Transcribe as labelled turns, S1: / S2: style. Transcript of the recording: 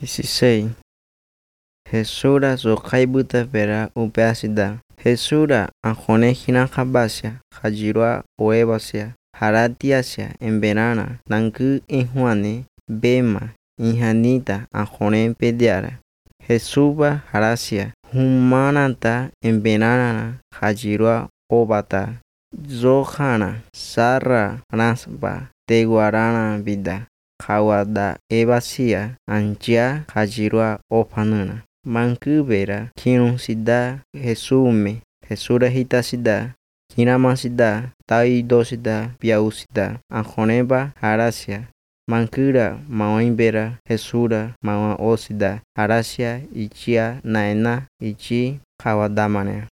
S1: 16. Jesura Zohaibuta Vera Upeacida. Jesura Anjone Hinanjabasia, Hajirua Oebasia, Haratiasia, en Verana, Nanku Injuane, Bema, Injanita, Anjone Pediara. Jesuba Harasia, Humananta, en Venana, Hajirua Obata. Zohana, Sarra, Nasba, Teguarana Vida. Kawada Ebasia, Anjia, Hajirua Opanuna. Mankubera, Kinonsida, Jesume, Jesura Hitasida, Kinamasida, Taidosida, Piausida, Anjoneba, Harasia, Mankura, Mawaimbera, Jesura, Mawa Osida, Harasia, Ichia, Naena, Ichi, Kawadamane.